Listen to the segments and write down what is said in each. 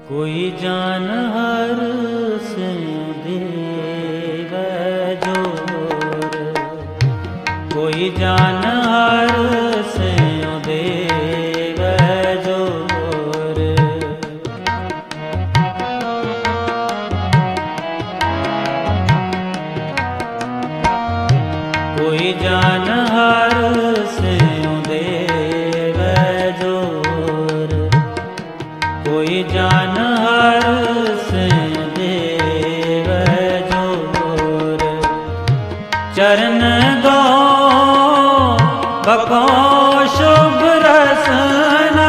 कोई जान हर से देव जोर, कोई जान हर से देव जोर। कोई जान हर से देव जोर, कोई जान हर से देव जोर। चरण गो बको शुभ रसना,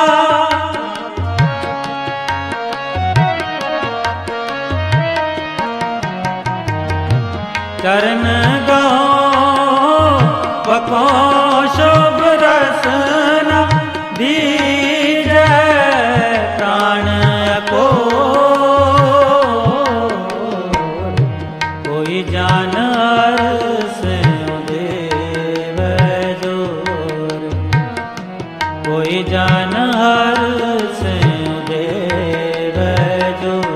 चरण गो बको शुभ रसना। दीजै प्राण को कोई जान हर से देव जोर, कोई जान हर से देव जोर।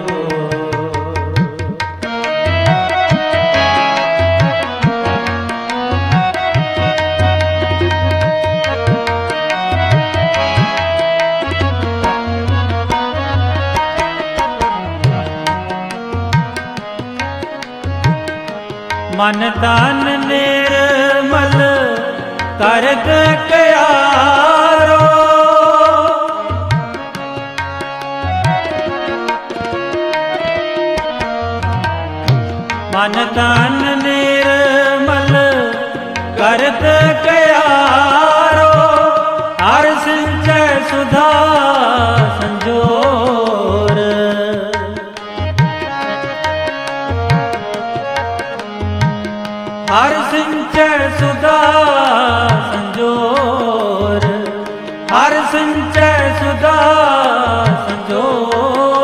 मन तन निर्मल करत क्यारो, मन तन निर्मल करत क्यारो। हर सिंचै सुधा संजोर, हर सिंचै सुधा संजोर, हर सिंचै सुधा संजोर।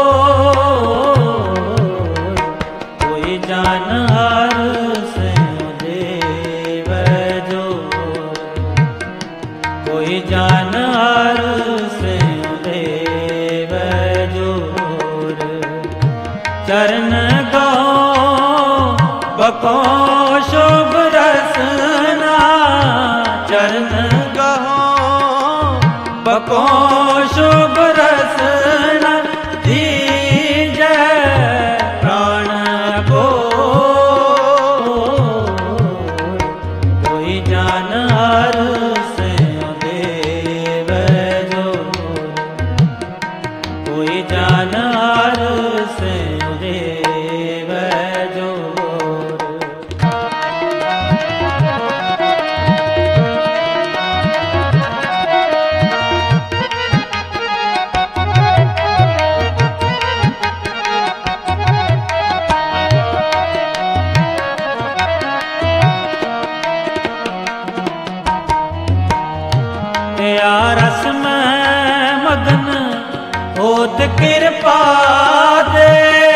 कोई जान हर से देव जोर, कोई जान हर से देव जोर। चरण गो बको शुभ रसना, चरण गहो बको शुभ रसना। दीजै प्राण को कोई जान हर से देव जोर, कोई जान हर से देव जोर। या रस में मगन होत कृपा दे,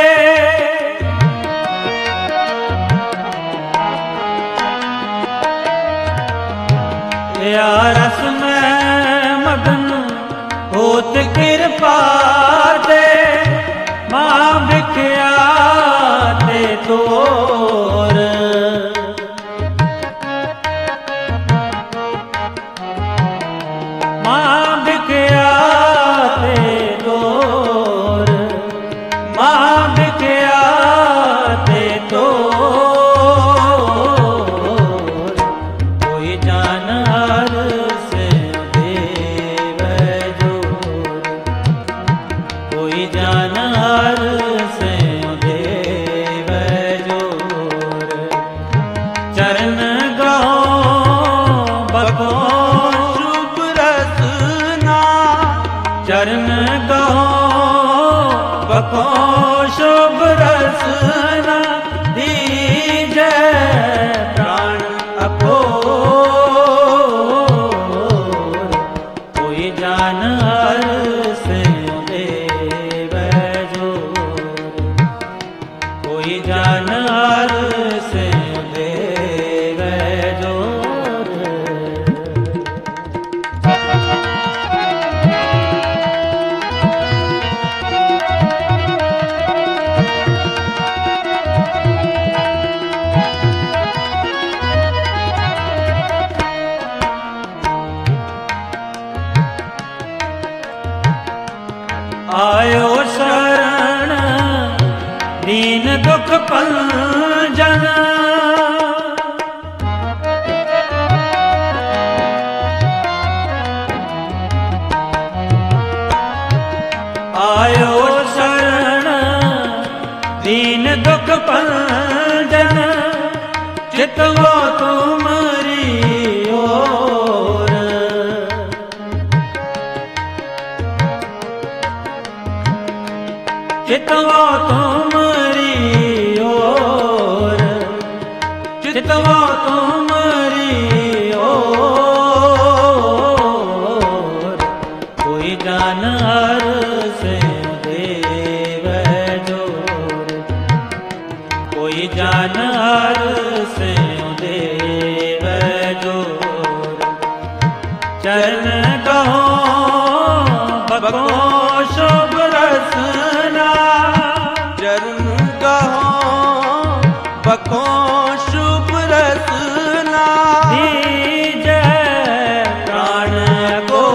या रस में मगन होत कृपा दे। मां भिख्या दे तोर, मां भिख्या दे तोर, मां भिख्या दे तोर। कोई जान हर से देव जोर, कोई जान हर से देव जोर। चरण गो बको शुभ रसना, चरण गहो बको शुभ रसना। दीजै प्राण को कोई जान हर से देव जोर, कोई जान हर से देव जोर। आयो शरण दीन दुख पंजन। आयो शरण दीन दुख पंजन, चितवो तुम्हारी ओर। चितवो तुम्हारी ओर, चितवो तुम्हारी ओर। कोई जान हर से देव जोर, कोई जान हर से देव जोर। चरण कहो बको शुभ रसना, चरण कहो बको शुभ रसना। दीजै प्राण को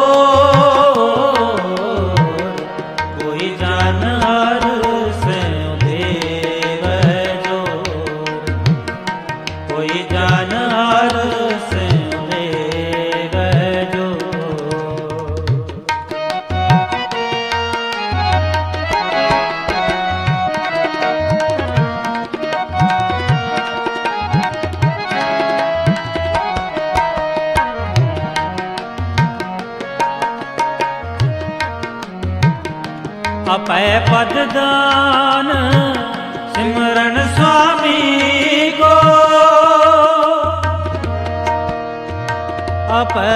कोई जान हर से देव जोर, कोई जान हर से देव जोर। अपय पद दान सिमरन स्वामी को, अपय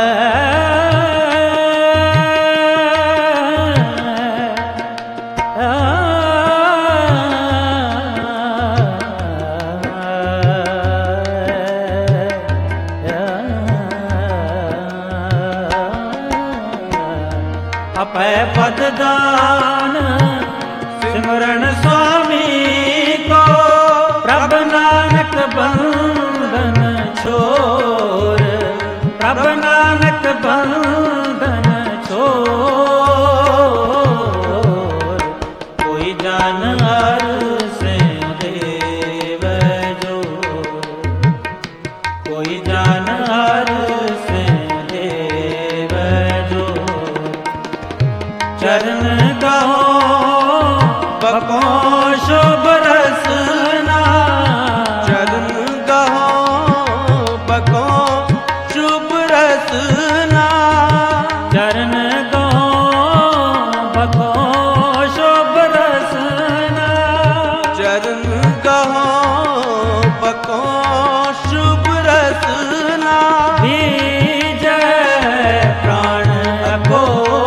अपय पद दान सिमरन स्वामी को, प्रभ नानक बंधन छोर, प्रभ नानक बंधन छोर। कोई जान हर से देव जोर, कोई जान हर से देव जोर। चरण कहो बको शुभ रसना, चरण कहो बको शुभ रसना। चरण कहो बको शुभ रसना। चरण कहो बको शुभ रसना। दीजै प्राण को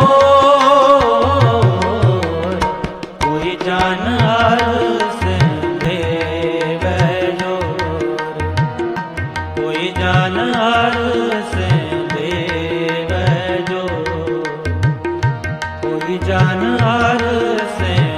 कोई जान हर से देव जोर, कोई जान हर से देव जोर। कोई जान हर से